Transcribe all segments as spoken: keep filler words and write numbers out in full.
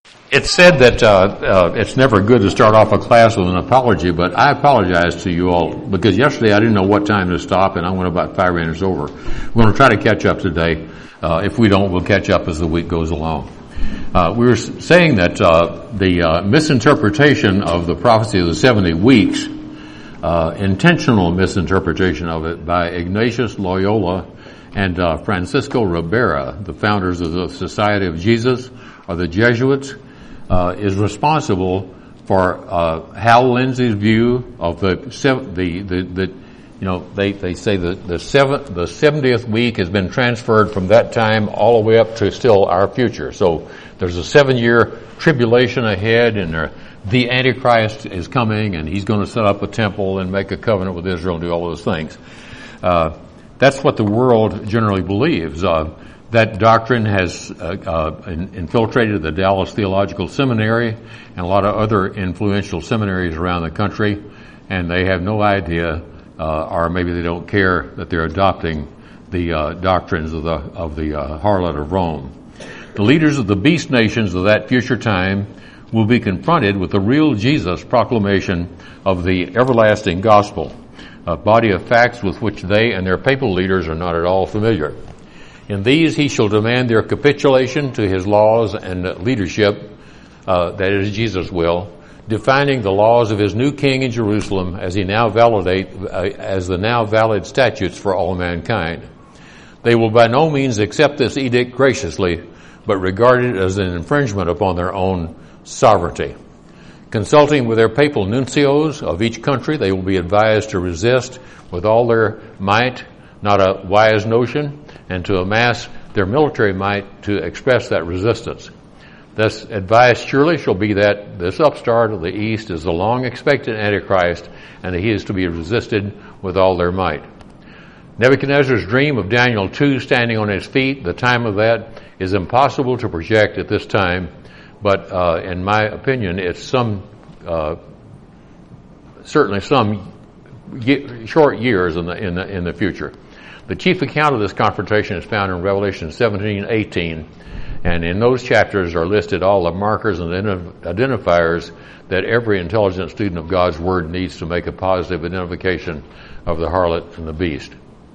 It's said that uh, uh, it's never good to start off a class with an apology, but I apologize to you all because yesterday I didn't know what time to stop, and I went about five minutes over. We're going to try to catch up today. Uh, if we don't, we'll catch up as the week goes along. Uh, we were saying that uh, the uh, misinterpretation of the prophecy of the seventy weeks, uh, intentional misinterpretation of it by Ignatius Loyola and uh, Francisco Ribera, the founders of the Society of Jesus, or the Jesuits, Uh, is responsible for uh, Hal Lindsey's view of the the the, the you know they they say that the seventh the seventieth week has been transferred from that time all the way up to still our future. So there's a seven year tribulation ahead, and there, the Antichrist is coming, and he's going to set up a temple and make a covenant with Israel and do all those things. Uh, that's what the world generally believes. Uh, That doctrine has uh, uh, infiltrated the Dallas Theological Seminary and a lot of other influential seminaries around the country, and they have no idea, uh, or maybe they don't care, that they're adopting the uh, doctrines of the of the uh, harlot of Rome. The leaders of the beast nations of that future time will be confronted with the real Jesus proclamation of the everlasting gospel, a body of facts with which they and their papal leaders are not at all familiar. In these he shall demand their capitulation to his laws and leadership, uh, that is Jesus' will, defining the laws of his new king in Jerusalem as he now validate, uh, as the now valid statutes for all mankind. They will by no means accept this edict graciously, but regard it as an infringement upon their own sovereignty. Consulting with their papal nuncios of each country, they will be advised to resist with all their might, not a wise notion, and to amass their military might to express that resistance. This advice surely shall be that this upstart of the East is the long-expected Antichrist, and that he is to be resisted with all their might. Nebuchadnezzar's dream of Daniel two standing on his feet, the time of that is impossible to project at this time, but uh, in my opinion, it's some, uh, certainly some ye- short years in the in the in the future. The chief account of this confrontation is found in Revelation seventeen eighteen, and in those chapters are listed all the markers and identifiers that every intelligent student of God's Word needs to make a positive identification of the harlot and the beast.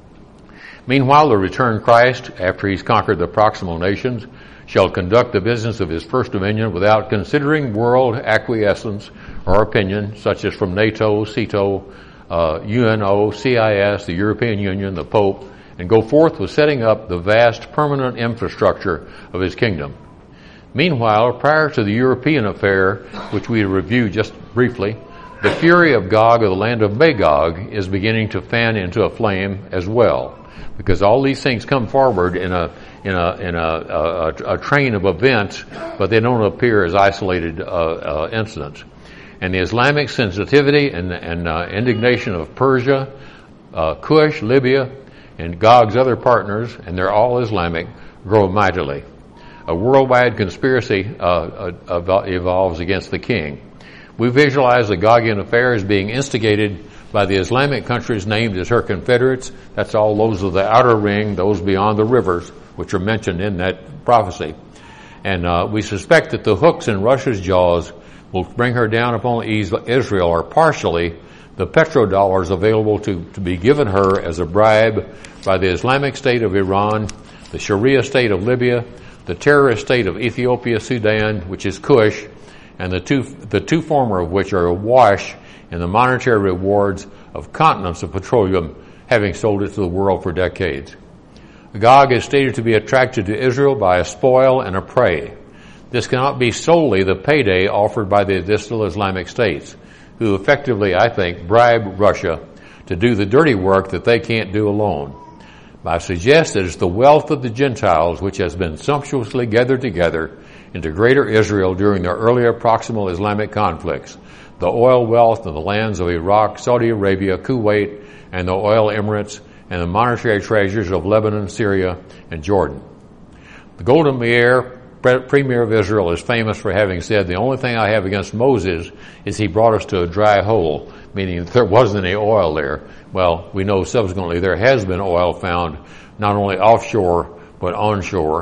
Meanwhile, the returned Christ, after he's conquered the proximal nations, shall conduct the business of his first dominion without considering world acquiescence or opinion, such as from NATO, CETO, Uh, U N O, C I S, the European Union, the Pope, and go forth with setting up the vast permanent infrastructure of his kingdom. Meanwhile, prior to the European affair, which we reviewed just briefly, the fury of Gog of the land of Magog is beginning to fan into a flame as well, because all these things come forward in a in a in a, a, a train of events, but they don't appear as isolated uh, uh, incidents. And the Islamic sensitivity and, and uh, indignation of Persia, uh, Cush, Libya, and Gog's other partners, and they're all Islamic, grow mightily. A worldwide conspiracy uh, uh, evolves against the king. We visualize the Gogian affair as being instigated by the Islamic countries named as her confederates. That's all those of the outer ring, those beyond the rivers, which are mentioned in that prophecy. And uh, we suspect that the hooks in Russia's jaws will bring her down upon Israel, or partially, the petrodollars available to, to be given her as a bribe by the Islamic State of Iran, the Sharia state of Libya, the terrorist state of Ethiopia, Sudan, which is Cush, and the two, the two former of which are awash in the monetary rewards of continents of petroleum, having sold it to the world for decades. Gog is stated to be attracted to Israel by a spoil and a prey. This cannot be solely the payday offered by the distal Islamic states, who effectively, I think, bribe Russia to do the dirty work that they can't do alone. I suggest that it's the wealth of the Gentiles which has been sumptuously gathered together into greater Israel during the earlier proximal Islamic conflicts, the oil wealth of the lands of Iraq, Saudi Arabia, Kuwait, and the oil emirates, and the monetary treasures of Lebanon, Syria, and Jordan. The Golda Meir, Premier of Israel, is famous for having said, "The only thing I have against Moses is he brought us to a dry hole," meaning that there wasn't any oil there. Well, we know subsequently there has been oil found not only offshore but onshore,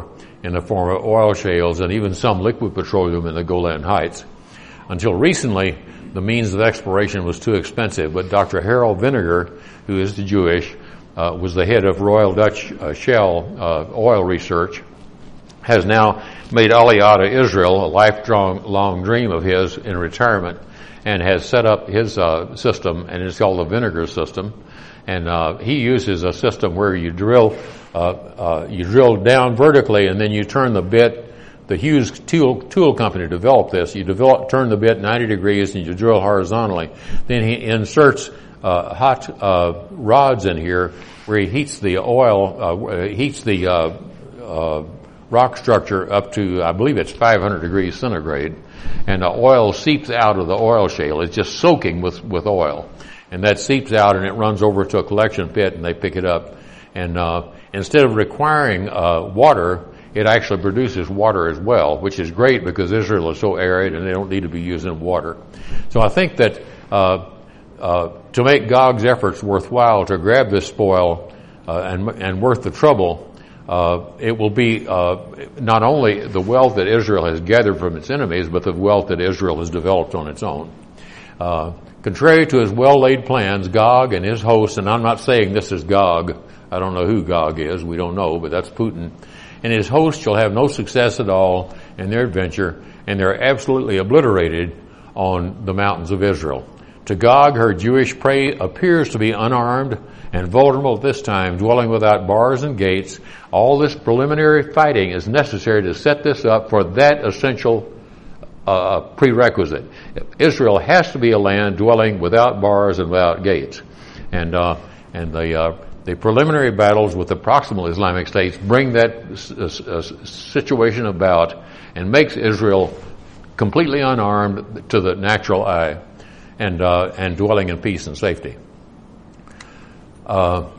in the form of oil shales and even some liquid petroleum in the Golan Heights. Until recently, the means of exploration was too expensive, but Doctor Harold Vinegar, who is the Jewish, uh, was the head of Royal Dutch uh, Shell uh, Oil Research, has now made Aliyah to Israel a lifelong dream of his in retirement, and has set up his uh, system, and it's called the Vinegar System. And uh, he uses a system where you drill, uh, uh, you drill down vertically, and then you turn the bit. The Hughes tool, tool company developed this. You develop, turn the bit ninety degrees, and you drill horizontally. Then he inserts uh, hot uh, rods in here, where he heats the oil, uh, heats the uh, uh, rock structure up to, I believe it's five hundred degrees centigrade, and the oil seeps out of the oil shale. It's just soaking with with oil. And that seeps out and it runs over to a collection pit and they pick it up. And uh, instead of requiring uh, water, it actually produces water as well, which is great because Israel is so arid and they don't need to be using water. So I think that uh, uh, to make Gog's efforts worthwhile to grab this spoil uh, and, and worth the trouble, uh, it will be uh, not only the wealth that Israel has gathered from its enemies, but the wealth that Israel has developed on its own. Uh, Contrary to his well-laid plans, Gog and his hosts, and I'm not saying this is Gog, I don't know who Gog is, we don't know, but that's Putin, and his hosts shall have no success at all in their adventure, and they're absolutely obliterated on the mountains of Israel. To Gog, her Jewish prey appears to be unarmed and vulnerable at this time, dwelling without bars and gates. All this preliminary fighting is necessary to set this up for that essential Uh, prerequisite. Israel has to be a land dwelling without bars and without gates, and uh, and the uh, the preliminary battles with the proximal Islamic states bring that uh, uh, situation about and makes Israel completely unarmed to the natural eye, and uh, and dwelling in peace and safety. Uh,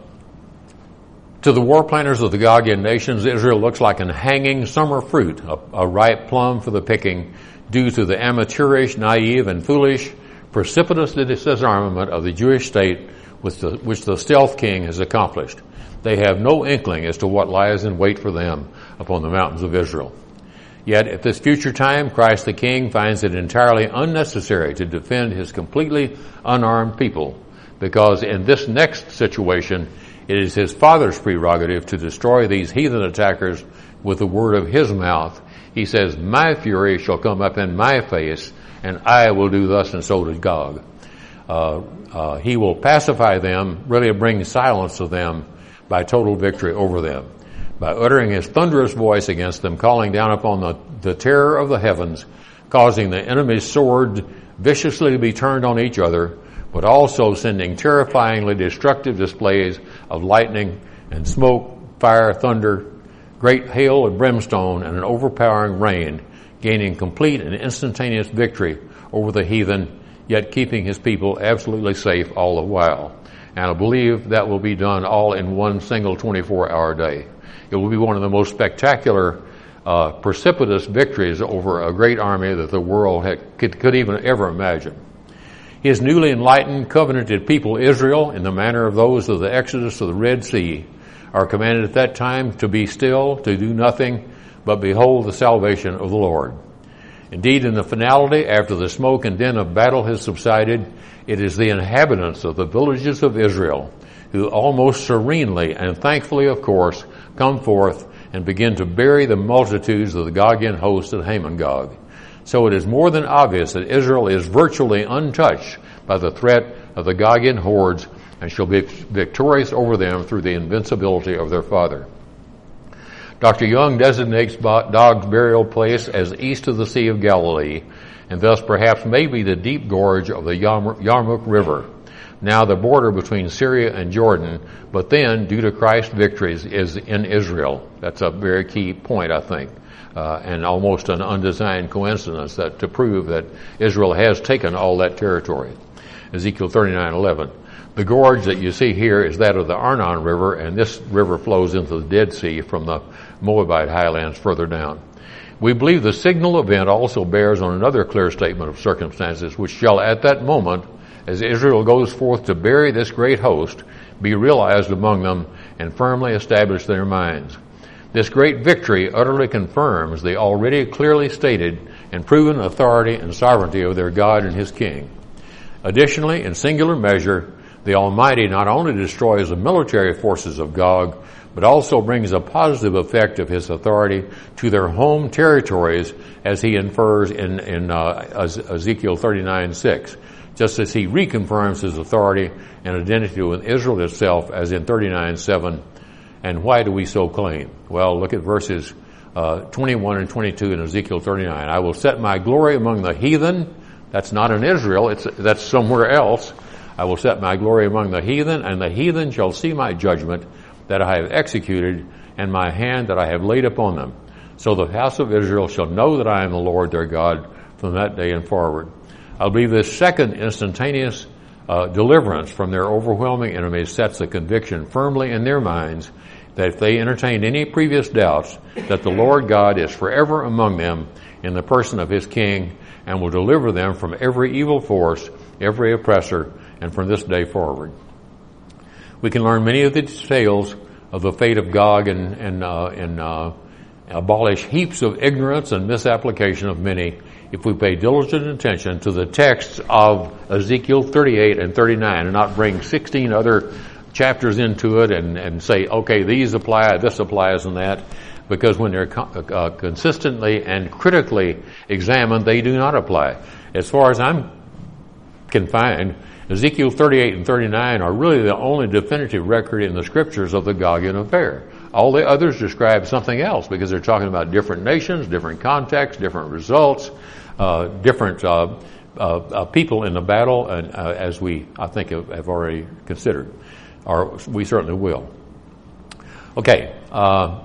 To the war planners of the Gogian nations, Israel looks like an hanging summer fruit, a, a ripe plum for the picking, due to the amateurish, naive, and foolish, precipitous disarmament of the Jewish state with the, which the stealth king has accomplished. They have no inkling as to what lies in wait for them upon the mountains of Israel. Yet at this future time, Christ the King finds it entirely unnecessary to defend his completely unarmed people, because in this next situation, it is his Father's prerogative to destroy these heathen attackers with the word of his mouth. He says, my fury shall come up in my face, and I will do thus, and so did Gog. Uh, uh, he will pacify them, really bring silence to them by total victory over them, by uttering his thunderous voice against them, calling down upon the, the terror of the heavens, causing the enemy's sword viciously to be turned on each other, but also sending terrifyingly destructive displays of lightning and smoke, fire, thunder, great hail and brimstone, and an overpowering rain, gaining complete and instantaneous victory over the heathen, yet keeping his people absolutely safe all the while. And I believe that will be done all in one single twenty-four hour day. It will be one of the most spectacular, uh, precipitous victories over a great army that the world had, could, could even ever imagine. His newly enlightened, covenanted people, Israel, in the manner of those of the Exodus of the Red Sea, are commanded at that time to be still, to do nothing, but behold the salvation of the Lord. Indeed, in the finality, after the smoke and din of battle has subsided, it is the inhabitants of the villages of Israel who almost serenely and thankfully, of course, come forth and begin to bury the multitudes of the Gogian host at Hamon-Gog. So it is more than obvious that Israel is virtually untouched by the threat of the Gogian hordes and shall be victorious over them through the invincibility of their father. Doctor Young designates Gog's burial place as east of the Sea of Galilee, and thus perhaps maybe the deep gorge of the Yarmouk River, now the border between Syria and Jordan, but then, due to Christ's victories, is in Israel. That's a very key point, I think. Uh, and almost an undesigned coincidence that to prove that Israel has taken all that territory. Ezekiel thirty-nine eleven. The gorge that you see here is that of the Arnon River, and this river flows into the Dead Sea from the Moabite highlands further down. We believe the signal event also bears on another clear statement of circumstances, which shall at that moment, as Israel goes forth to bury this great host, be realized among them and firmly established in their minds. This great victory utterly confirms the already clearly stated and proven authority and sovereignty of their God and his king. Additionally, in singular measure, the Almighty not only destroys the military forces of Gog, but also brings a positive effect of his authority to their home territories, as he infers in, in uh, Ezekiel thirty-nine six, just as he reconfirms his authority and identity with Israel itself, as in thirty-nine seven. And why do we so claim? Well, look at verses uh, twenty-one and twenty-two in Ezekiel thirty-nine. I will set my glory among the heathen. That's not in Israel. It's, that's somewhere else. I will set my glory among the heathen, and the heathen shall see my judgment that I have executed, and my hand that I have laid upon them. So the house of Israel shall know that I am the Lord their God from that day and forward. I believe this second instantaneous uh, deliverance from their overwhelming enemies sets the conviction firmly in their minds that if they entertained any previous doubts, that the Lord God is forever among them in the person of his king, and will deliver them from every evil force, every oppressor, and from this day forward. We can learn many of the details of the fate of Gog and, and, uh, and uh, abolish heaps of ignorance and misapplication of many if we pay diligent attention to the texts of Ezekiel thirty-eight and thirty-nine and not bring sixteen other chapters into it and, and say, okay, these apply, this applies, and that, because when they're co- uh, consistently and critically examined, they do not apply. As far as I'm can find, Ezekiel thirty-eight and thirty-nine are really the only definitive record in the scriptures of the Gogian affair. All the others describe something else, because they're talking about different nations, different contexts, different results, uh, different uh, uh, uh, people in the battle, and uh, as we, I think, have, have already considered. Or we certainly will. Okay. Uh,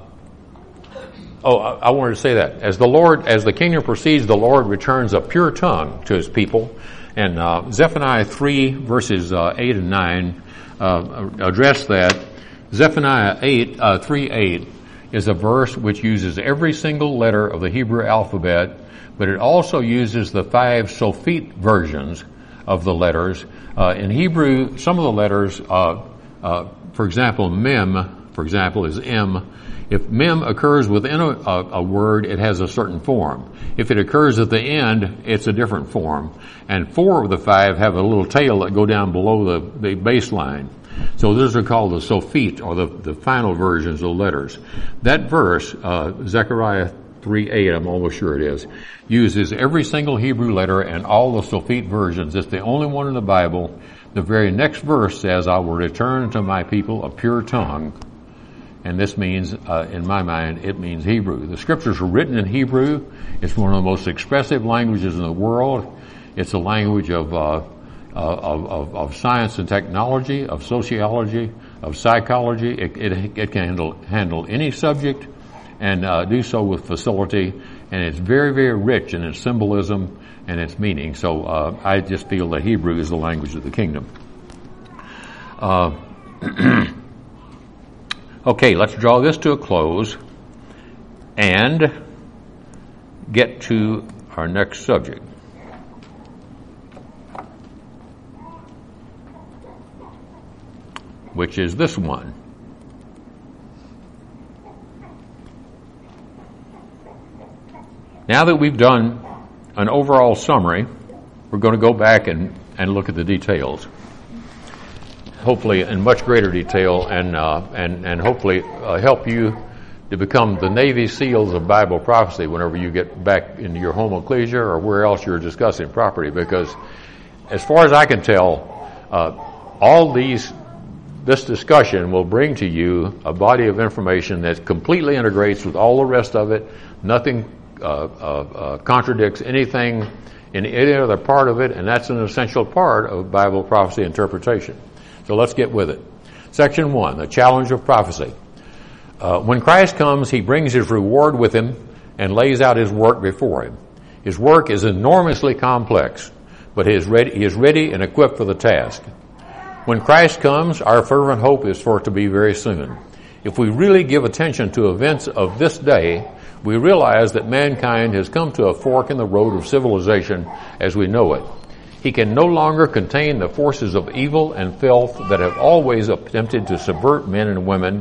oh, I, I wanted to say that. As the Lord, as the kingdom proceeds, the Lord returns a pure tongue to his people. And uh, Zephaniah three, verses uh, eight and nine uh, address that. Zephaniah eight, uh, three eight is a verse which uses every single letter of the Hebrew alphabet, but it also uses the five Sophite versions of the letters. Uh, in Hebrew, some of the letters, uh, uh, for example, mem, for example, is M. If mem occurs within a, a, a word, it has a certain form. If it occurs at the end, it's a different form. And four of the five have a little tail that go down below the, the baseline. So those are called the Sophite, or the, the final versions of the letters. That verse, uh, Zechariah three eight, I'm almost sure it is, uses every single Hebrew letter and all the Sophite versions. It's the only one in the Bible. The very next verse says, I will return to my people a pure tongue. And this means, uh, in my mind, it means Hebrew. The scriptures are written in Hebrew. It's one of the most expressive languages in the world. It's a language of, uh, of, of, of science and technology, of sociology, of psychology. It, it, it can handle, handle any subject and uh, do so with facility. And it's very, very rich in its symbolism and its meaning. So uh, I just feel that Hebrew is the language of the kingdom. Uh, okay, let's draw this to a close and get to our next subject, which is this one. Now that we've done an overall summary, we're going to go back and, and look at the details, hopefully in much greater detail, and uh, and and hopefully uh, help you to become the Navy SEALs of Bible prophecy whenever you get back into your home ecclesia or where else you're discussing property. Because as far as I can tell, uh, all these this discussion will bring to you a body of information that completely integrates with all the rest of it. Nothing Uh, uh, uh, contradicts anything in any other part of it, and that's an essential part of Bible prophecy interpretation. So let's get with it. Section one, the challenge of prophecy. Uh, when Christ comes, he brings his reward with him and lays out his work before him. His work is enormously complex, but he is ready, he is ready and equipped for the task. When Christ comes, our fervent hope is for it to be very soon. If we really give attention to events of this day, we realize that mankind has come to a fork in the road of civilization as we know it. He can no longer contain the forces of evil and filth that have always attempted to subvert men and women,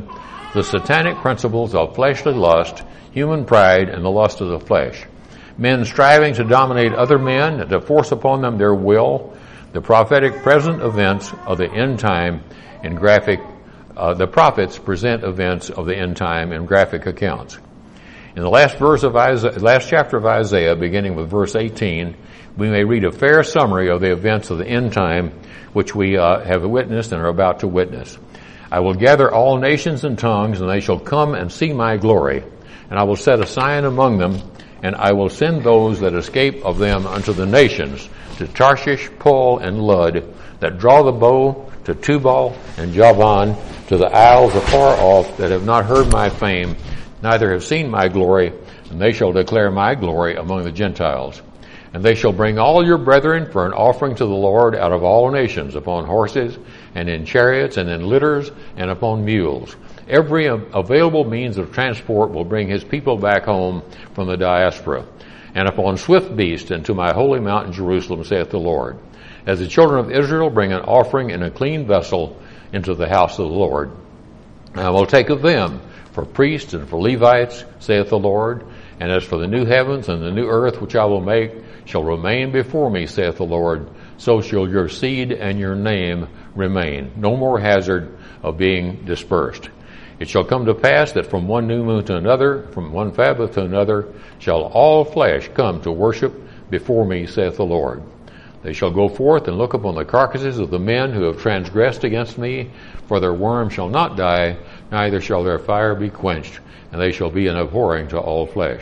the satanic principles of fleshly lust, human pride, and the lust of the flesh. Men striving to dominate other men and to force upon them their will, the prophetic present events of the end time in graphic, uh, the prophets present events of the end time in graphic accounts. In the last verse of Isaiah, last chapter of Isaiah, beginning with verse eighteen, we may read a fair summary of the events of the end time, which we uh, have witnessed and are about to witness. I will gather all nations and tongues, and they shall come and see my glory. And I will set a sign among them, and I will send those that escape of them unto the nations, to Tarshish, Pul, and Lud, that draw the bow, to Tubal and Javan, to the isles afar off, that have not heard my fame, neither have seen my glory, and they shall declare my glory among the Gentiles. And they shall bring all your brethren for an offering to the Lord out of all nations, upon horses, and in chariots, and in litters, and upon mules. Every available means of transport will bring his people back home from the diaspora. And upon swift beasts, and to my holy mountain Jerusalem, saith the Lord. As the children of Israel bring an offering in a clean vessel into the house of the Lord. And I will take of them for priests and for Levites, saith the Lord. And as for the new heavens and the new earth which I will make, shall remain before me, saith the Lord, so shall your seed and your name remain. No more hazard of being dispersed. It shall come to pass that from one new moon to another, from one Sabbath to another, shall all flesh come to worship before me, saith the Lord. They shall go forth and look upon the carcasses of the men who have transgressed against me, for their worm shall not die, neither shall their fire be quenched, and they shall be an abhorring to all flesh.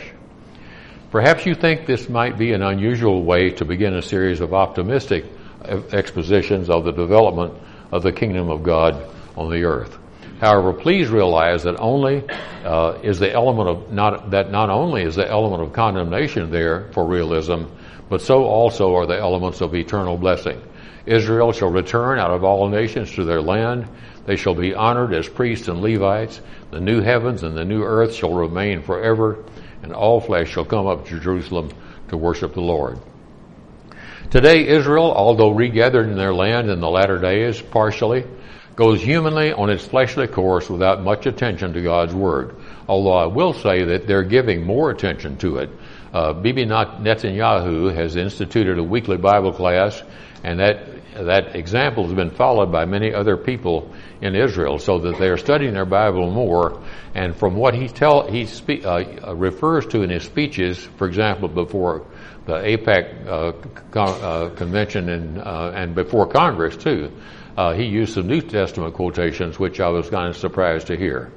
Perhaps you think this might be an unusual way to begin a series of optimistic expositions of the development of the kingdom of God on the earth. However, please realize that only uh, is the element of not that not only is the element of condemnation there for realism, but so also are the elements of eternal blessing. Israel shall return out of all nations to their land. They shall be honored as priests and Levites. The new heavens and the new earth shall remain forever, and all flesh shall come up to Jerusalem to worship the Lord. Today, Israel, although regathered in their land in the latter days, partially, goes humanly on its fleshly course without much attention to God's Word. Although I will say that they're giving more attention to it. Uh, Bibi Netanyahu has instituted a weekly Bible class, and that that example has been followed by many other people in Israel, so that they are studying their Bible more. And from what he tell he spe- uh, refers to in his speeches, for example, before the AIPAC uh, con- uh, convention and uh, and before Congress too, uh, he used some New Testament quotations, which I was kind of surprised to hear.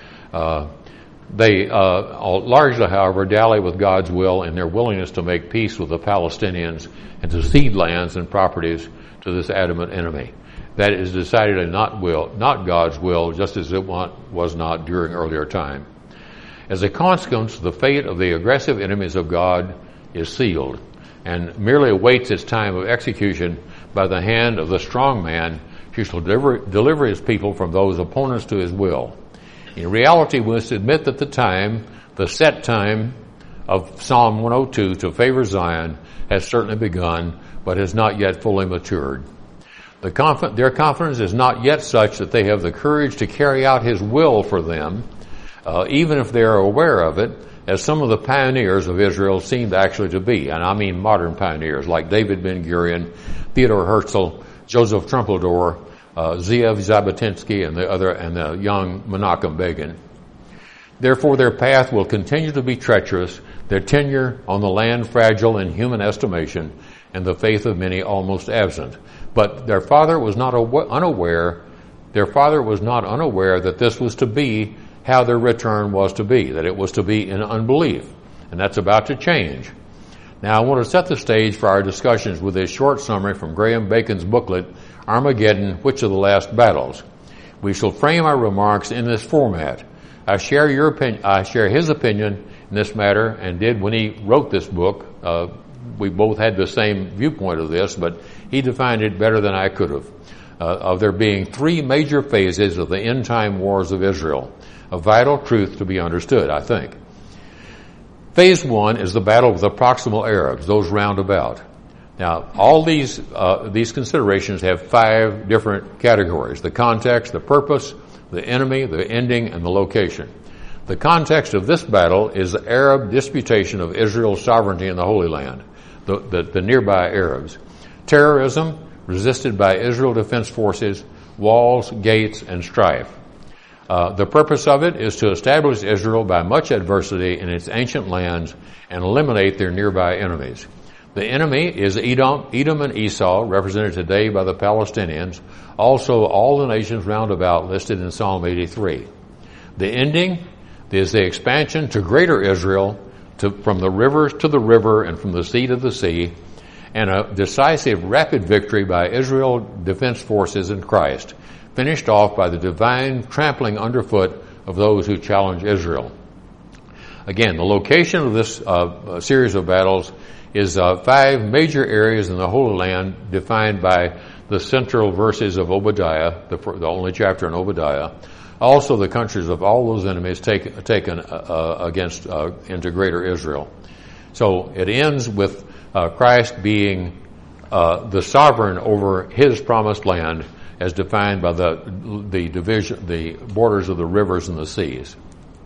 Uh, They uh, largely, however, dally with God's will in their willingness to make peace with the Palestinians and to cede lands and properties to this adamant enemy. That is decidedly not will, not God's will, just as it was not during earlier time. As a consequence, the fate of the aggressive enemies of God is sealed and merely awaits its time of execution by the hand of the strong man who shall deliver, deliver his people from those opponents to his will. In reality, we must admit that the time, the set time of Psalm one oh two to favor Zion has certainly begun, but has not yet fully matured. The conf- their confidence is not yet such that they have the courage to carry out his will for them, uh, even if they are aware of it, as some of the pioneers of Israel seemed actually to be. And I mean modern pioneers like David Ben-Gurion, Theodore Herzl, Joseph Trumpeldor, Uh, Zeev Jabotinsky and the other, and the young Menachem Begin. Therefore, their path will continue to be treacherous, their tenure on the land fragile in human estimation, and the faith of many almost absent. But their father was not aw- unaware. Their father was not unaware that this was to be how their return was to be, that it was to be in unbelief, and that's about to change. Now, I want to set the stage for our discussions with this short summary from Graham Bacon's booklet, Armageddon, Which of the Last Battles? We shall frame our remarks in this format. I share your opinion, I share his opinion in this matter, and did when he wrote this book. Uh, we both had the same viewpoint of this, but he defined it better than I could have. Uh, of there being three major phases of the end time wars of Israel, a vital truth to be understood, I think. Phase one is the battle with the proximal Arabs, those round about. Now, all these uh, these considerations have five different categories: the context, the purpose, the enemy, the ending, and the location. The context of this battle is the Arab disputation of Israel's sovereignty in the Holy Land, the, the, the nearby Arabs. Terrorism, resisted by Israel Defense Forces, walls, gates, and strife. Uh, the purpose of it is to establish Israel by much adversity in its ancient lands and eliminate their nearby enemies. The enemy is Edom, Edom and Esau, represented today by the Palestinians, also all the nations round about listed in Psalm eighty-three. The ending is the expansion to greater Israel, to, from the rivers to the river and from the sea to the sea, and a decisive rapid victory by Israel Defense Forces in Christ, finished off by the divine trampling underfoot of those who challenge Israel. Again, the location of this uh, series of battles is uh, five major areas in the Holy Land defined by the central verses of Obadiah, the, the only chapter in Obadiah. Also, the countries of all those enemies take, taken uh, against uh, into greater Israel. So it ends with uh, Christ being uh, the sovereign over His promised land, as defined by the the division, the borders of the rivers and the seas.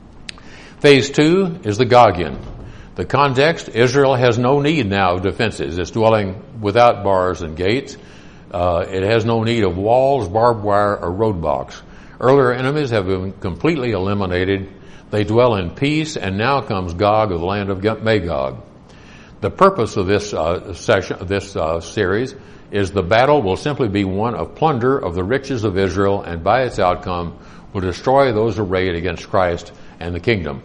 Phase two is the Gogian. The context: Israel has no need now of defenses; it's dwelling without bars and gates. Uh, it has no need of walls, barbed wire, or roadblocks. Earlier enemies have been completely eliminated. They dwell in peace, and now comes Gog of the land of Magog. The purpose of this uh, session, this uh, series, is the battle will simply be one of plunder of the riches of Israel, and by its outcome will destroy those arrayed against Christ and the kingdom.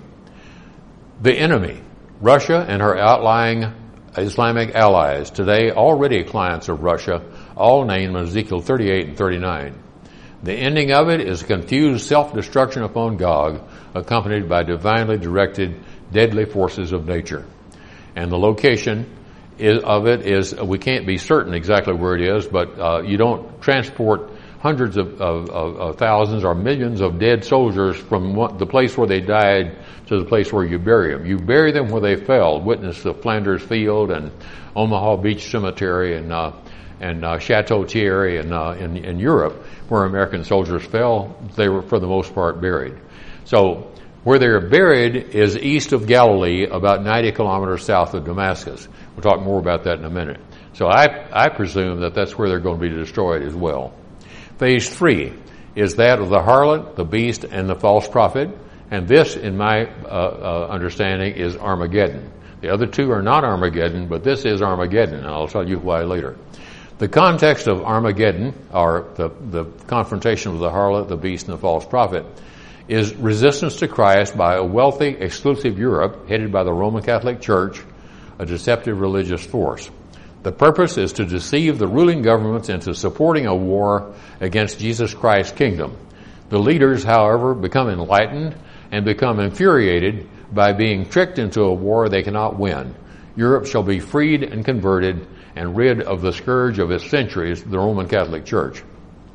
The enemy, Russia and her outlying Islamic allies, today already clients of Russia, all named in Ezekiel thirty-eight and thirty-nine. The ending of it is confused self-destruction upon Gog, accompanied by divinely directed deadly forces of nature. And the location is, of it is, we can't be certain exactly where it is, but uh, you don't transport hundreds of, of, of, of thousands or millions of dead soldiers from one, the place where they died to the place where you bury them. You bury them where they fell. Witness the Flanders Field and Omaha Beach Cemetery and uh, and uh, Chateau Thierry in, uh, in in Europe, where American soldiers fell. They were for the most part buried. So where they are buried is east of Galilee, about ninety kilometers south of Damascus. We'll talk more about that in a minute. So I I presume that that's where they're going to be destroyed as well. Phase three is that of the harlot, the beast, and the false prophet. And this, in my uh, uh, understanding, is Armageddon. The other two are not Armageddon, but this is Armageddon, and I'll tell you why later. The context of Armageddon, or the, the confrontation of the harlot, the beast, and the false prophet, is resistance to Christ by a wealthy, exclusive Europe headed by the Roman Catholic Church, a deceptive religious force. The purpose is to deceive the ruling governments into supporting a war against Jesus Christ's kingdom. The leaders, however, become enlightened and become infuriated by being tricked into a war they cannot win. Europe shall be freed and converted and rid of the scourge of its centuries, the Roman Catholic Church.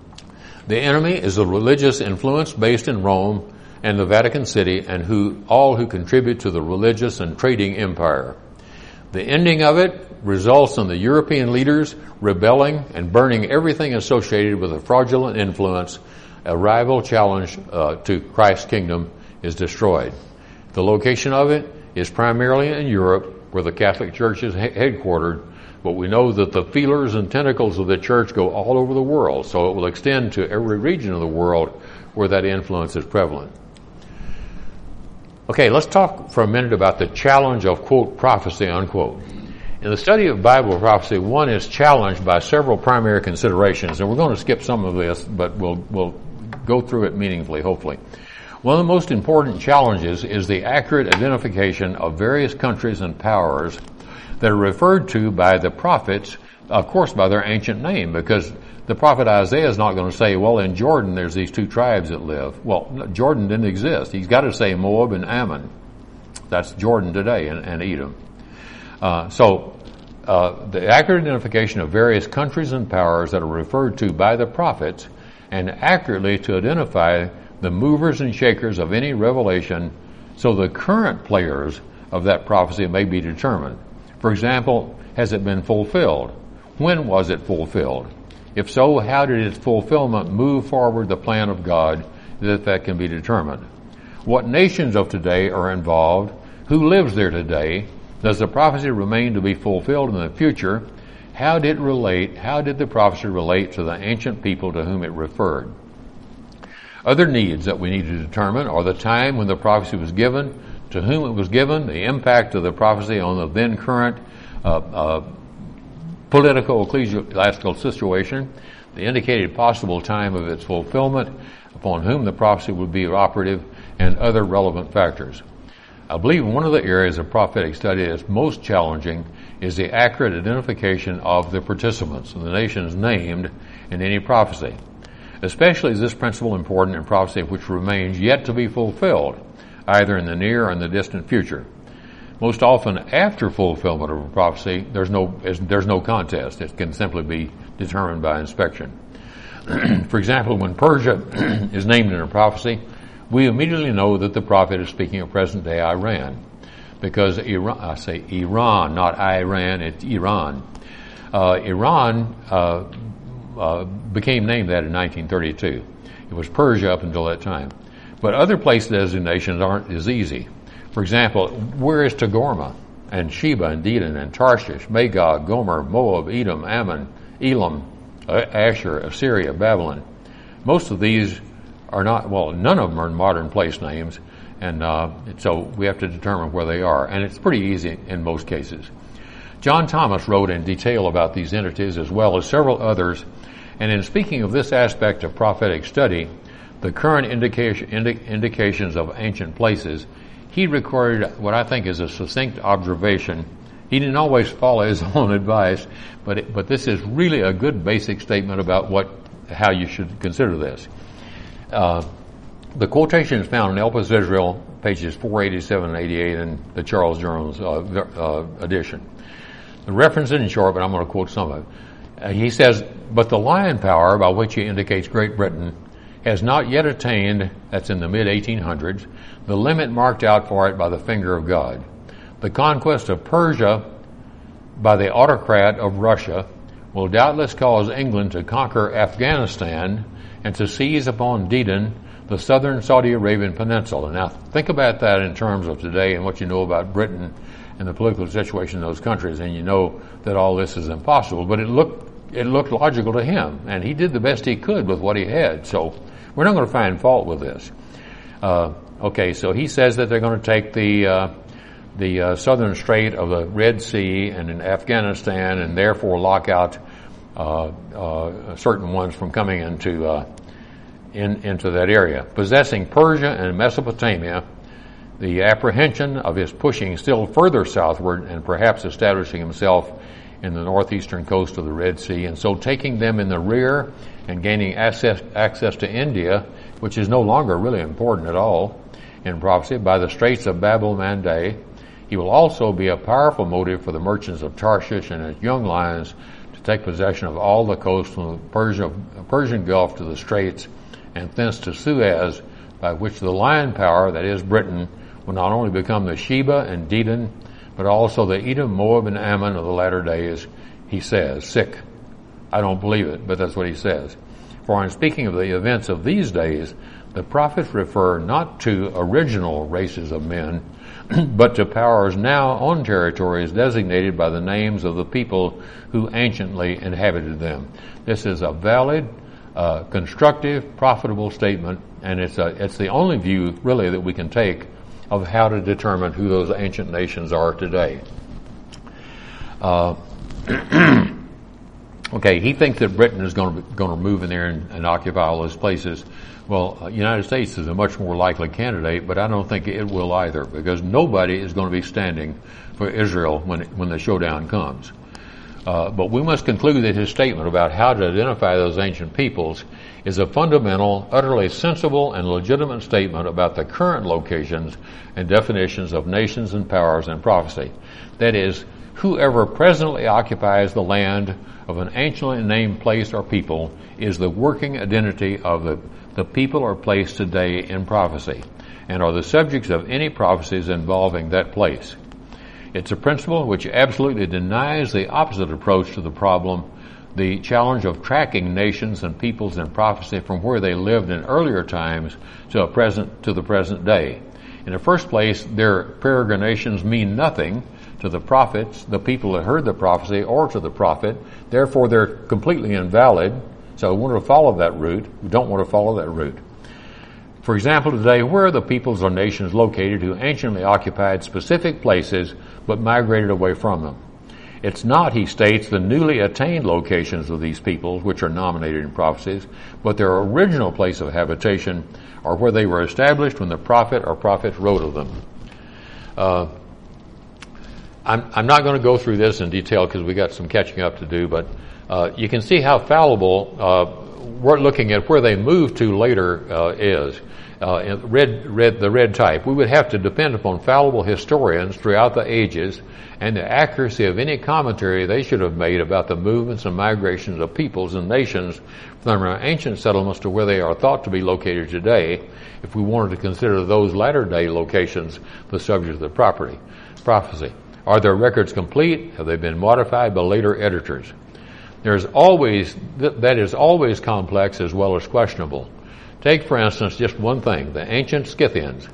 The enemy is a religious influence based in Rome and the Vatican City, and who all who contribute to the religious and trading empire. The ending of it results in the European leaders rebelling and burning everything associated with a fraudulent influence. A rival challenge uh, to Christ's kingdom is destroyed. The location of it is primarily in Europe, where the Catholic Church is he- headquartered, but we know that the feelers and tentacles of the church go all over the world, so it will extend to every region of the world where that influence is prevalent. Okay, let's talk for a minute about the challenge of, quote, prophecy, unquote. In the study of Bible prophecy, one is challenged by several primary considerations, and we're going to skip some of this, but we'll, we'll go through it meaningfully, hopefully. One of the most important challenges is the accurate identification of various countries and powers that are referred to by the prophets, of course, by their ancient name, because the prophet Isaiah is not going to say, well, in Jordan there's these two tribes that live. Well, Jordan didn't exist. He's got to say Moab and Ammon. That's Jordan today, and, and Edom. Uh, so uh, the accurate identification of various countries and powers that are referred to by the prophets, and accurately to identify the movers and shakers of any revelation, so the current players of that prophecy may be determined. For example, has it been fulfilled? When was it fulfilled? If so, how did its fulfillment move forward the plan of God that that can be determined. What nations of today are involved? Who lives there today? Does the prophecy remain to be fulfilled in the future? How did it relate? How did the prophecy relate to the ancient people to whom it referred? Other needs that we need to determine are the time when the prophecy was given, to whom it was given, the impact of the prophecy on the then current uh, uh, political ecclesiastical situation, the indicated possible time of its fulfillment, upon whom the prophecy would be operative, and other relevant factors. I believe one of the areas of prophetic study that's most challenging is the accurate identification of the participants and the nations named in any prophecy. Especially is this principle important in prophecy which remains yet to be fulfilled, either in the near or in the distant future. Most often after fulfillment of a prophecy, there's no, there's no contest. It can simply be determined by inspection. For example, when Persia is named in a prophecy, we immediately know that the prophet is speaking of present-day Iran, because Iran, I say Iran, not Iran, it's Iran. Uh, Iran uh, uh, became named that in nineteen thirty-two. It was Persia up until that time. But other place designations aren't as easy. For example, where is Togarmah, and Sheba, and Dedan, and Tarshish, Magog, Gomer, Moab, Edom, Ammon, Elam, Asher, Assyria, Babylon? Most of these are not, well, none of them are modern place names, and uh, so we have to determine where they are, and it's pretty easy in most cases. John Thomas wrote in detail about these entities as well as several others, and in speaking of this aspect of prophetic study, the current indication, indi- indications of ancient places, he recorded what I think is a succinct observation. He didn't always follow his own advice, but it, but this is really a good basic statement about what how you should consider this. Uh, the quotation is found in Elpis Israel, pages four eighty-seven and eighty-eight, in the Charles Journals uh, uh, edition. The reference isn't short, but I'm going to quote some of it. Uh, he says, "But the lion power, by which he indicates Great Britain, has not yet attained," that's in the mid eighteen hundreds, "the limit marked out for it by the finger of God. The conquest of Persia by the autocrat of Russia will doubtless cause England to conquer Afghanistan and to seize upon Dedan, the southern Saudi Arabian peninsula." Now, think about that in terms of today and what you know about Britain and the political situation in those countries, and you know that all this is impossible. But it looked it looked logical to him, and he did the best he could with what he had. So we're not going to find fault with this. Uh, okay, so he says that they're going to take the uh, the uh, southern strait of the Red Sea and in Afghanistan, and therefore lock out Uh, uh, certain ones from coming into uh, in, into that area. Possessing Persia and Mesopotamia, the apprehension of his pushing still further southward and perhaps establishing himself in the northeastern coast of the Red Sea, and so taking them in the rear and gaining access, access to India, which is no longer really important at all in prophecy, by the Straits of Babel Mandai. He will also be a powerful motive for the merchants of Tarshish and his young lions take possession of all the coast from the Persian, Persian Gulf to the Straits and thence to Suez, by which the lion power, that is Britain, will not only become the Sheba and Dedan, but also the Edom, Moab, and Ammon of the latter days, he says. Sick. I don't believe it, but that's what he says. For in speaking of the events of these days, the prophets refer not to original races of men, but to powers now on territories designated by the names of the people who anciently inhabited them. This is a valid, uh, constructive, profitable statement, and it's a, it's the only view really that we can take of how to determine who those ancient nations are today. Uh, okay, he thinks that Britain is going to going to move in there and, and occupy all those places. Well, uh, United States is a much more likely candidate, but I don't think it will either, because nobody is going to be standing for Israel when it, when the showdown comes. Uh, but we must conclude that his statement about how to identify those ancient peoples is a fundamental, utterly sensible, and legitimate statement about the current locations and definitions of nations and powers in prophecy. That is, whoever presently occupies the land of an anciently named place or people is the working identity of the the people or place today in prophecy, and are the subjects of any prophecies involving that place. It's a principle which absolutely denies the opposite approach to the problem the challenge of tracking nations and peoples in prophecy from where they lived in earlier times to a present to the present day. In the first place, their peregrinations mean nothing to the prophets, the people that heard the prophecy, or to the prophet. Therefore, they're completely invalid. So we want to follow that route. We don't want to follow that route. For example, today, where are the peoples or nations located who anciently occupied specific places but migrated away from them? It's not, he states, the newly attained locations of these peoples, which are nominated in prophecies, but their original place of habitation, or where they were established when the prophet or prophets wrote of them. Uh, I'm, I'm not going to go through this in detail because we got some catching up to do, but uh, you can see how fallible uh, we're looking at where they moved to later uh, is. Uh, in red, red, the red type. We would have to depend upon fallible historians throughout the ages and the accuracy of any commentary they should have made about the movements and migrations of peoples and nations from our ancient settlements to where they are thought to be located today, if we wanted to consider those latter-day locations the subject of the property, prophecy. Are their records complete? Have they been modified by later editors? There's always, th- that is always complex as well as questionable. Take, for instance, just one thing, the ancient Scythians.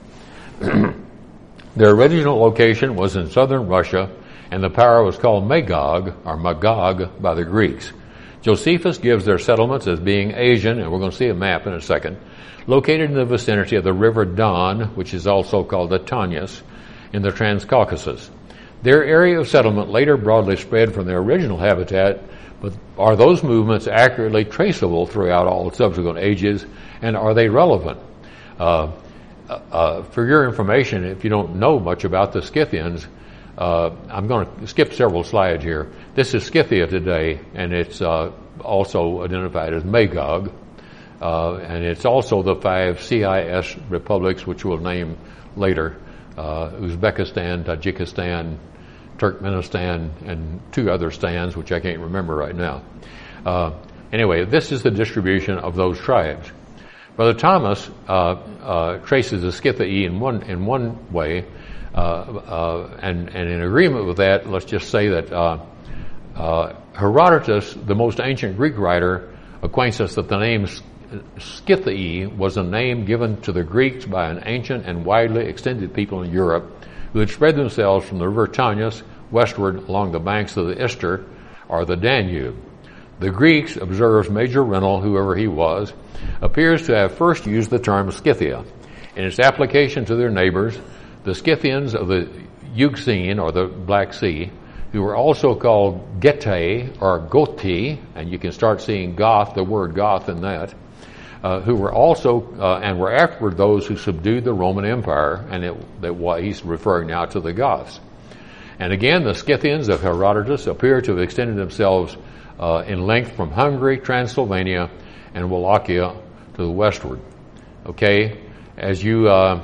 Their original location was in southern Russia, and the power was called Magog, or Magog, by the Greeks. Josephus gives their settlements as being Asian, and we're going to see a map in a second, located in the vicinity of the river Don, which is also called the Taunus, in the Transcaucasus. Their area of settlement later broadly spread from their original habitat, but are those movements accurately traceable throughout all subsequent ages, and are they relevant? Uh, uh, for your information, if you don't know much about the Scythians, uh, I'm going to skip several slides here. This is Scythia today, and it's uh, also identified as Magog, uh, and it's also the five C I S republics, which we'll name later, uh, Uzbekistan, Tajikistan, Turkmenistan, and two other stands, which I can't remember right now. Uh, anyway, this is the distribution of those tribes. Brother Thomas uh, uh, traces the Scythii in one in one way, uh, uh, and, and in agreement with that, let's just say that uh, uh, Herodotus, the most ancient Greek writer, acquaints us that the name Scythii was a name given to the Greeks by an ancient and widely extended people in Europe who had spread themselves from the river Taunus westward along the banks of the Ister, or the Danube. The Greeks, observes Major Rennell, whoever he was, appears to have first used the term Scythia. In its application to their neighbors, the Scythians of the Euxine, or the Black Sea, who were also called Getae, or Gothi, and you can start seeing Goth, the word Goth in that, uh, who were also, uh, and were afterward those who subdued the Roman Empire, and it, that he's referring now to the Goths. And again, the Scythians of Herodotus appear to have extended themselves uh, in length from Hungary, Transylvania, and Wallachia to the westward. Okay, as you, uh,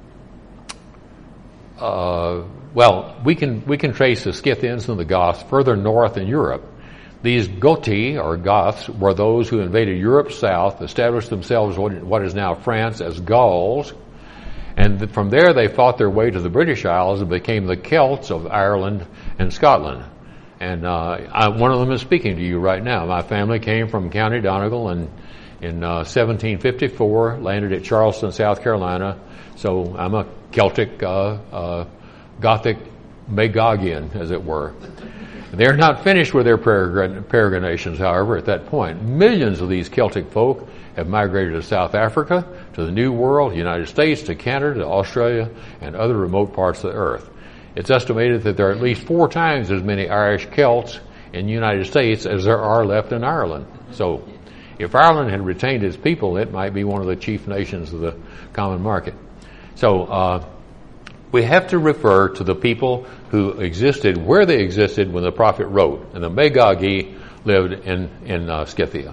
uh, well, we can we can trace the Scythians and the Goths further north in Europe. These Goti, or Goths, were those who invaded Europe south, established themselves in what is now France as Gauls, and from there they fought their way to the British Isles and became the Celts of Ireland and Scotland. And uh, I, one of them is speaking to you right now. My family came from County Donegal and in uh, seventeen fifty-four, landed at Charleston, South Carolina. So I'm a Celtic, uh, uh, Gothic Magogian, as it were. They're not finished with their peregrinations, however, at that point. Millions of these Celtic folk have migrated to South Africa, to the New World, the United States, to Canada, to Australia, and other remote parts of the earth. It's estimated that there are at least four times as many Irish Celts in the United States as there are left in Ireland. So if Ireland had retained its people, it might be one of the chief nations of the common market. So uh, we have to refer to the people who existed where they existed when the prophet wrote. And the Magogi lived in, in uh, Scythia.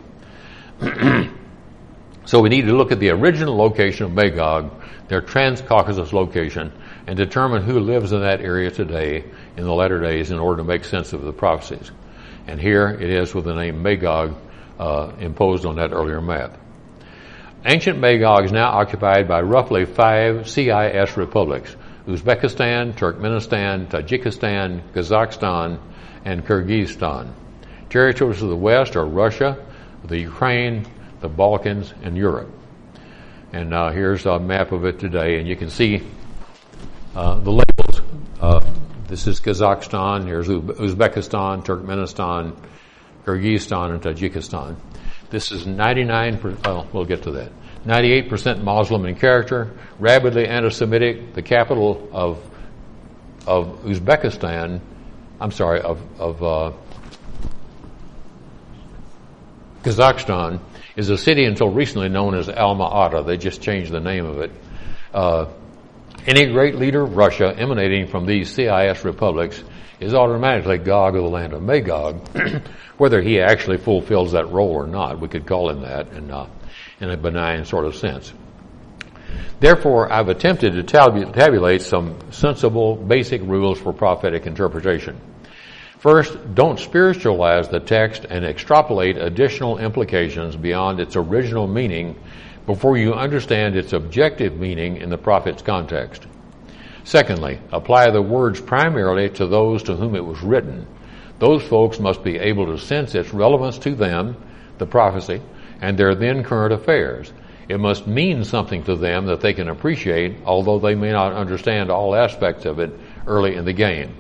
So we need to look at the original location of Magog, their Transcaucasus location, and determine who lives in that area today in the latter days in order to make sense of the prophecies. And here it is with the name Magog uh, imposed on that earlier map. Ancient Magog is now occupied by roughly five C I S republics: Uzbekistan, Turkmenistan, Tajikistan, Kazakhstan, and Kyrgyzstan. Territories of the West are Russia, the Ukraine, the Balkans, and Europe. And uh, here's a map of it today, and you can see uh, the labels. Uh, this is Kazakhstan, here's Uzbekistan, Turkmenistan, Kyrgyzstan, and Tajikistan. This is ninety-nine percent, well, we'll get to that. ninety-eight percent Muslim in character, rabidly anti-Semitic. The capital of of Uzbekistan, I'm sorry, of, of uh, Kazakhstan, is a city until recently known as Alma-Ata. They just changed the name of it. Uh, any great leader, Russia, emanating from these C I S republics is automatically Gog of the land of Magog, whether he actually fulfills that role or not. We could call him that in, uh, in a benign sort of sense. Therefore, I've attempted to tab- tabulate some sensible, basic rules for prophetic interpretation. First, don't spiritualize the text and extrapolate additional implications beyond its original meaning before you understand its objective meaning in the prophet's context. Secondly, apply the words primarily to those to whom it was written. Those folks must be able to sense its relevance to them, the prophecy, and their then current affairs. It must mean something to them that they can appreciate, although they may not understand all aspects of it early in the game.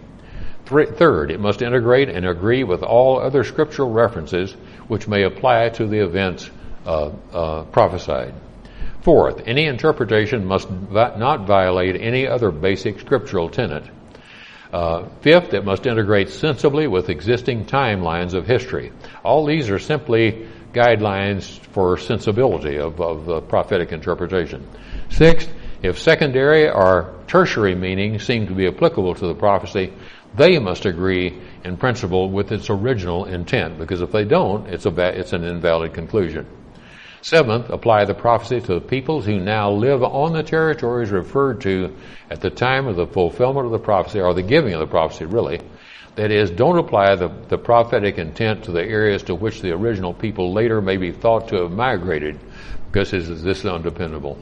Third, it must integrate and agree with all other scriptural references which may apply to the events uh, uh, prophesied. Fourth, any interpretation must vi- not violate any other basic scriptural tenet. Uh, fifth, it must integrate sensibly with existing timelines of history. All these are simply guidelines for sensibility of, of uh, prophetic interpretation. Sixth, if secondary or tertiary meanings seem to be applicable to the prophecy, they must agree in principle with its original intent, because if they don't, it's, a va- it's an invalid conclusion. Seventh, apply the prophecy to the peoples who now live on the territories referred to at the time of the fulfillment of the prophecy, or the giving of the prophecy, really. That is, don't apply the, the prophetic intent to the areas to which the original people later may be thought to have migrated, because this is, this is undependable.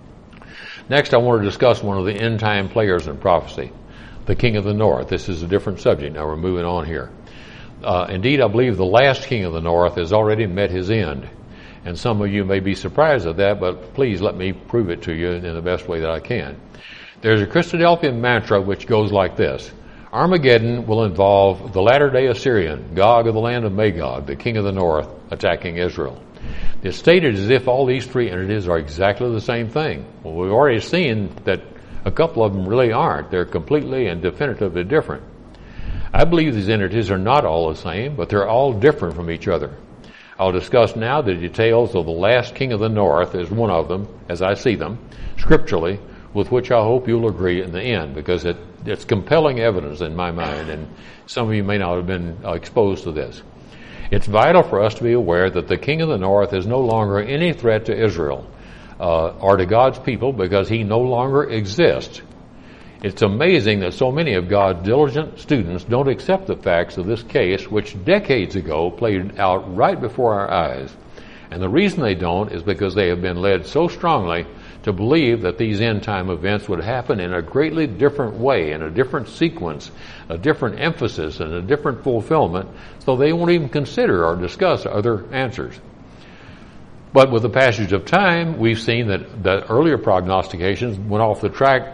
Next, I want to discuss one of the end-time players in prophecy, the king of the north. This is a different subject. Now we're moving on here. Uh, indeed, I believe the last king of the north has already met his end. And some of you may be surprised at that, but please let me prove it to you in the best way that I can. There's a Christadelphian mantra which goes like this. Armageddon will involve the latter-day Assyrian, Gog of the land of Magog, the king of the north, attacking Israel. It's stated as if all these three entities are exactly the same thing. Well, we've already seen that a couple of them really aren't. They're completely and definitively different. I believe these entities are not all the same, but they're all different from each other. I'll discuss now the details of the last king of the north as one of them, as I see them, scripturally, with which I hope you'll agree in the end, because it, it's compelling evidence in my mind, and some of you may not have been uh, exposed to this. It's vital for us to be aware that the king of the north is no longer any threat to Israel uh, or to God's people, because he no longer exists. It's amazing that so many of God's diligent students don't accept the facts of this case, which decades ago played out right before our eyes. And the reason they don't is because they have been led so strongly to believe that these end-time events would happen in a greatly different way, in a different sequence, a different emphasis, and a different fulfillment, so they won't even consider or discuss other answers. But with the passage of time, we've seen that the earlier prognostications went off the track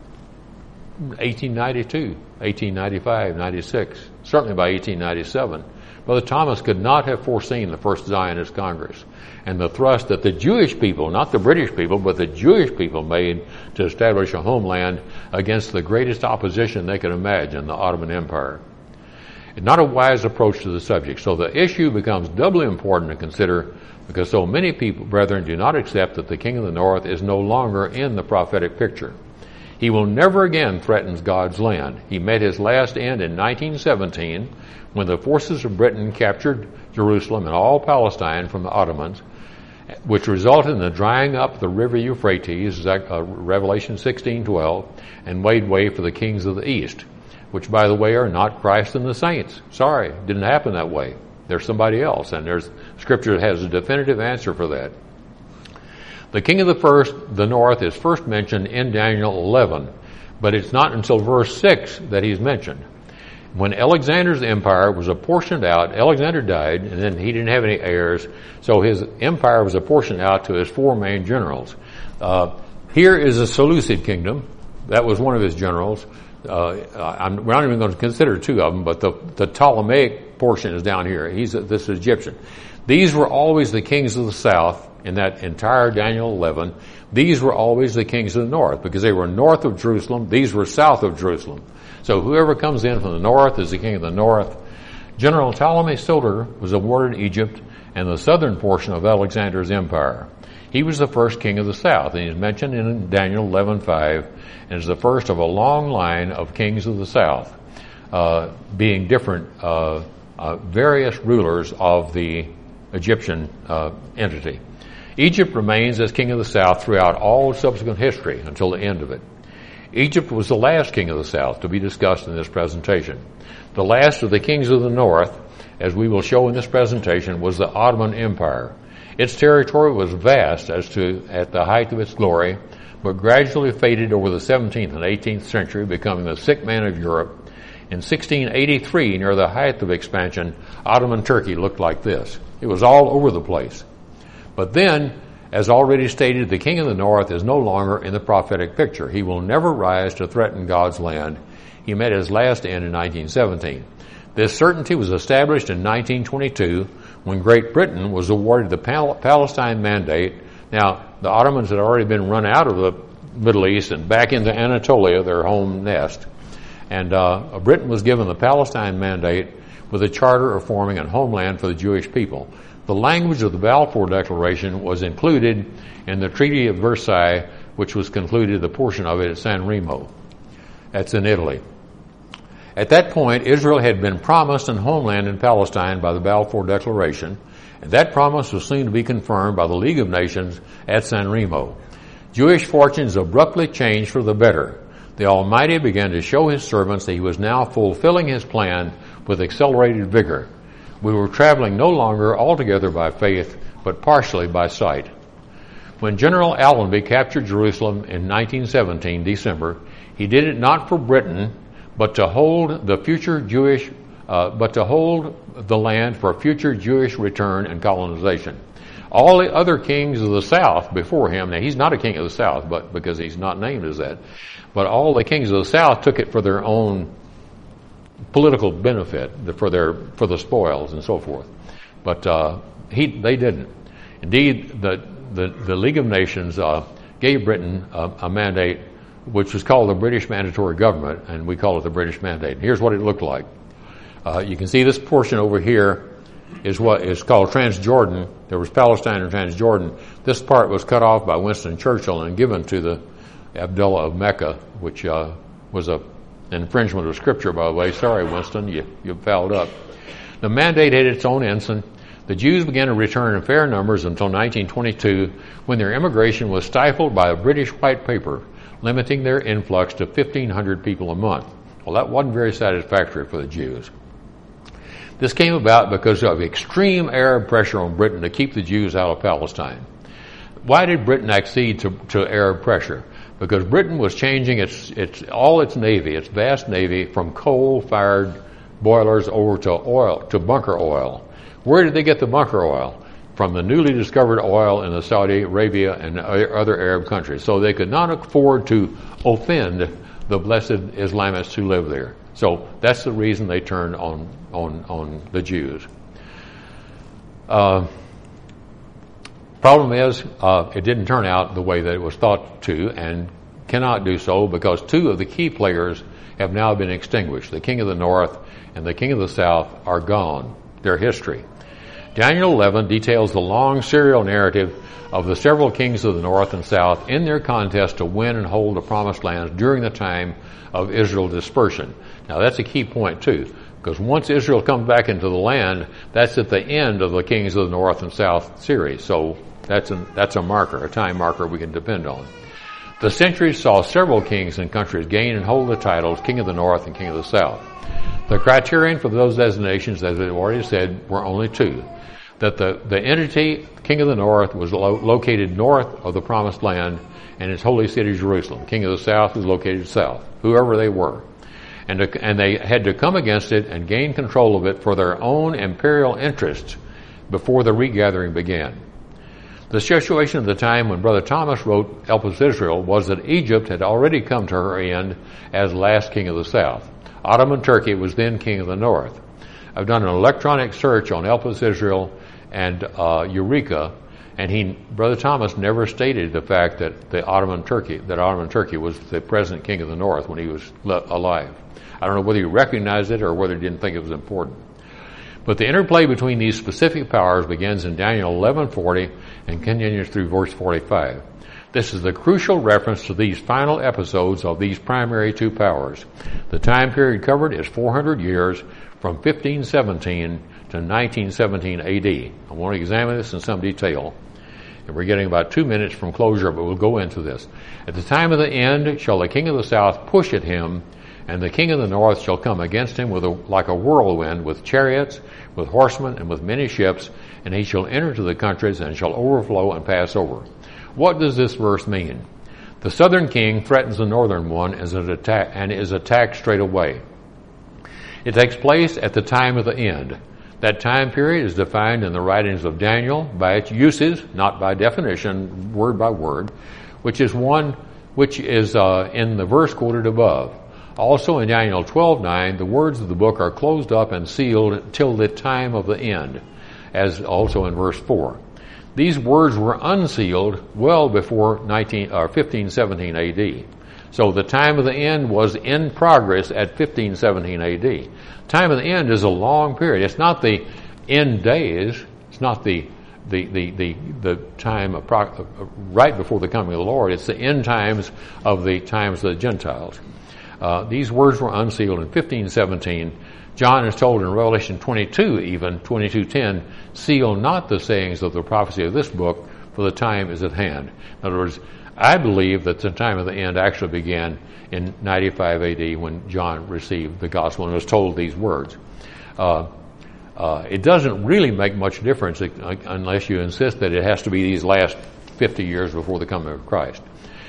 eighteen ninety-two, eighteen ninety-five, ninety-six, certainly by eighteen ninety-seven. Brother Thomas could not have foreseen the First Zionist Congress and the thrust that the Jewish people, not the British people, but the Jewish people made to establish a homeland against the greatest opposition they could imagine, the Ottoman Empire. It's not a wise approach to the subject, so the issue becomes doubly important to consider because so many people, brethren, do not accept that the king of the north is no longer in the prophetic picture. He will never again threaten God's land. He met his last end in nineteen seventeen when the forces of Britain captured Jerusalem and all Palestine from the Ottomans, which resulted in the drying up of the river Euphrates, Revelation sixteen twelve, and made way for the kings of the east, which, by the way, are not Christ and the saints. Sorry, it didn't happen that way. There's somebody else, and there's Scripture that has a definitive answer for that. The king of the first, the north, is first mentioned in Daniel eleven, but it's not until verse six that he's mentioned. when Alexander's empire was apportioned out, Alexander died, and then he didn't have any heirs, so his empire was apportioned out to his four main generals. Uh, here is the Seleucid kingdom. That was one of his generals. Uh, I'm, we're not even going to consider two of them, but the, the Ptolemaic portion is down here. He's this is Egyptian. These were always the kings of the south in that entire Daniel eleven. These were always the kings of the north because they were north of Jerusalem. These were south of Jerusalem. So whoever comes in from the north is the king of the north. General Ptolemy Soter was awarded Egypt and the southern portion of Alexander's empire. He was the first king of the south, and he's mentioned in Daniel eleven five, and is the first of a long line of kings of the south, uh, being different, uh, uh, various rulers of the Egyptian uh, entity. Egypt remains as king of the south throughout all subsequent history until the end of it. Egypt was the last king of the south to be discussed in this presentation. The last of the kings of the north, as we will show in this presentation, was the Ottoman Empire. Its territory was vast as to at the height of its glory, but gradually faded over the seventeenth and eighteenth century, becoming the sick man of Europe. In sixteen eighty-three, near the height of expansion, Ottoman Turkey looked like this. It was all over the place. But then, as already stated, the king of the north is no longer in the prophetic picture. He will never rise to threaten God's land. He met his last end in nineteen seventeen. This certainty was established in nineteen twenty-two when Great Britain was awarded the Pal- Palestine Mandate. Now, the Ottomans had already been run out of the Middle East and back into Anatolia, their home nest. And uh, Britain was given the Palestine Mandate with a charter of forming a homeland for the Jewish people. The language of the Balfour Declaration was included in the Treaty of Versailles, which was concluded, a portion of it at San Remo. That's in Italy. At that point, Israel had been promised a homeland in Palestine by the Balfour Declaration, and that promise was soon to be confirmed by the League of Nations at San Remo. Jewish fortunes abruptly changed for the better. The Almighty began to show his servants that he was now fulfilling his plan with accelerated vigor. We were traveling no longer altogether by faith, but partially by sight. When General Allenby captured Jerusalem in nineteen seventeen, December, he did it not for Britain, but to hold the future Jewish, uh, but to hold the land for future Jewish return and colonization. All the other kings of the south before him, now he's not a king of the south, but because he's not named as that, but all the kings of the south took it for their own political benefit, for their for the spoils and so forth. But uh, he they didn't. Indeed, the the, the League of Nations uh, gave Britain a, a mandate which was called the British Mandatory Government, and we call it the British Mandate. Here's what it looked like. Uh, you can see this portion over here is what is called Transjordan. There was Palestine and Transjordan. This part was cut off by Winston Churchill and given to the Abdullah of Mecca, which uh, was a infringement of Scripture, by the way. Sorry, Winston, you, you fouled up. The mandate had its own ensign. The Jews began to return in fair numbers until nineteen twenty-two, when their immigration was stifled by a British white paper, limiting their influx to fifteen hundred people a month. Well, that wasn't very satisfactory for the Jews. This came about because of extreme Arab pressure on Britain to keep the Jews out of Palestine. Why did Britain accede to, to Arab pressure? Because Britain was changing its, its all its navy, its vast navy, from coal-fired boilers over to oil, to bunker oil. Where did they get the bunker oil? From the newly discovered oil in the Saudi Arabia and other Arab countries. So they could not afford to offend the blessed Islamists who live there. So that's the reason they turned on on, on the Jews. Uh, problem is, uh, it didn't turn out the way that it was thought to, and cannot do so because two of the key players have now been extinguished. The king of the north and the king of the south are gone. They're history. Daniel eleven details the long serial narrative of the several kings of the north and south in their contest to win and hold the promised lands during the time of Israel's dispersion. Now that's a key point too, because once Israel comes back into the land, that's at the end of the kings of the north and south series. So that's a, that's a marker, a time marker we can depend on. The centuries saw several kings and countries gain and hold the titles King of the North and King of the South. The criterion for those designations, as I've already said, were only two. That the, the entity, King of the North, was lo- located north of the Promised Land and its holy city, Jerusalem. King of the South was located south, whoever they were. and, to, and they had to come against it and gain control of it for their own imperial interests before the regathering began. The situation at the time when Brother Thomas wrote Elpis Israel was that Egypt had already come to her end as last king of the south. Ottoman Turkey was then king of the north. I've done an electronic search on Elpis Israel and uh, Eureka, and he, Brother Thomas never stated the fact that the Ottoman Turkey, that Ottoman Turkey was the present king of the north when he was alive. I don't know whether he recognized it or whether he didn't think it was important. But the interplay between these specific powers begins in Daniel eleven forty and continues through verse forty-five. This is the crucial reference to these final episodes of these primary two powers. The time period covered is four hundred years from fifteen seventeen to nineteen seventeen A D. I want to examine this in some detail. And we're getting about two minutes from closure, but we'll go into this. At the time of the end shall the king of the south push at him, and the king of the north shall come against him with a, like a whirlwind, with chariots, with horsemen, and with many ships, and he shall enter to the countries and shall overflow and pass over. What does this verse mean? The southern king threatens the northern one as an attack, and is attacked straight away. It takes place at the time of the end. That time period is defined in the writings of Daniel by its uses, not by definition, word by word, which is one which is uh, in the verse quoted above. Also in Daniel twelve nine, the words of the book are closed up and sealed till the time of the end, as also in verse four. These words were unsealed well before nineteen, or fifteen seventeen A D. So the time of the end was in progress at fifteen seventeen A D. Time of the end is a long period. It's not the end days. It's not the the the the, the time of pro- right before the coming of the Lord. It's the end times of the times of the Gentiles. Uh, these words were unsealed in fifteen seventeen. John is told in Revelation twenty-two, even twenty-two ten, seal not the sayings of the prophecy of this book, for the time is at hand. In other words, I believe that the time of the end actually began in ninety-five A D when John received the gospel and was told these words. Uh, uh, it doesn't really make much difference unless you insist that it has to be these last fifty years before the coming of Christ.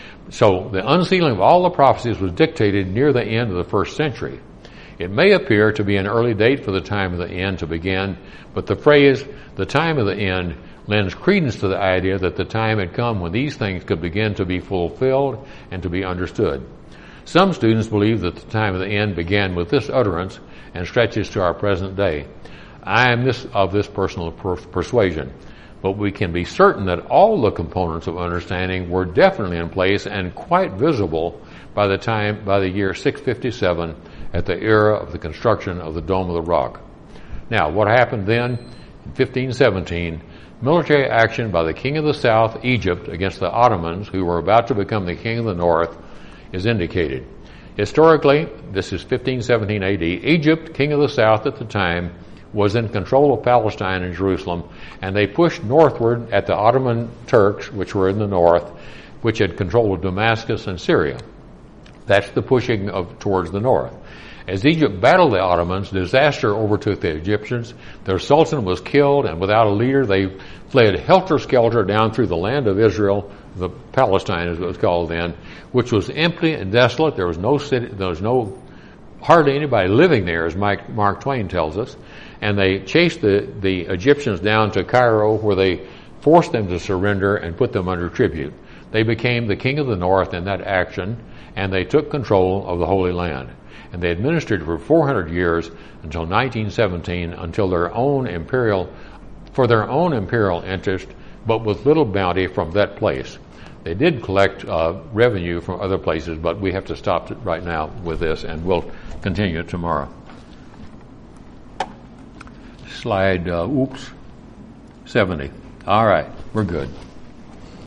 So the unsealing of all the prophecies was dictated near the end of the first century. It may appear to be an early date for the time of the end to begin, but the phrase, the time of the end, lends credence to the idea that the time had come when these things could begin to be fulfilled and to be understood. Some students believe that the time of the end began with this utterance and stretches to our present day. I am this, of this personal per- persuasion. But we can be certain that all the components of understanding were definitely in place and quite visible by the time, by the year six fifty-seven, at the era of the construction of the Dome of the Rock. Now, what happened then? In fifteen seventeen, military action by the king of the south, Egypt, against the Ottomans, who were about to become the king of the north, is indicated. Historically, this is fifteen seventeen A D, Egypt, king of the south at the time, was in control of Palestine and Jerusalem, and they pushed northward at the Ottoman Turks, which were in the north, which had control of Damascus and Syria. That's the pushing of towards the north. As Egypt battled the Ottomans, disaster overtook the Egyptians. Their sultan was killed, and without a leader, they fled helter-skelter down through the land of Israel, the Palestine as it was called then, which was empty and desolate. There was no city, there was no hardly anybody living there, as Mike, Mark Twain tells us. And they chased the, the Egyptians down to Cairo, where they forced them to surrender and put them under tribute. They became the king of the north in that action, and they took control of the Holy Land. And they administered for four hundred years until nineteen seventeen, until their own imperial, for their own imperial interest, but with little bounty from that place. They did collect uh, revenue from other places, but we have to stop right now with this, and we'll continue tomorrow. Slide, uh, oops, seventy. All right, we're good.